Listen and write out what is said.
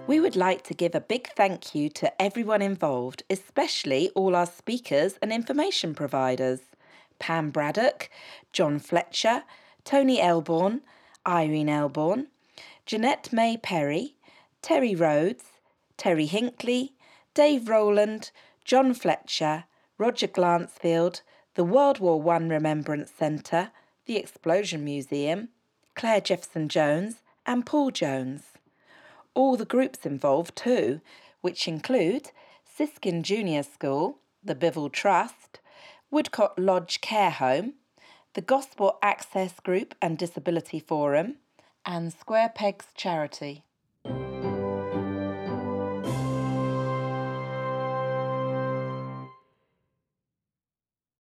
We would like to give a big thank you to everyone involved, especially all our speakers and information providers. Pam Braddock, John Fletcher, Tony Elborn, Irene Elborn, Jeanette May Perry, Terry Rhodes, Terry Hinkley, Dave Rowland, John Fletcher, Roger Glansfield, the World War I Remembrance Centre, the Explosion Museum, Claire Jefferson-Jones and Paul Jones. All the groups involved too, which include Siskin Junior School, the Bivell Trust, Woodcott Lodge Care Home, the Gospel Access Group and Disability Forum, and Square Pegs Charity.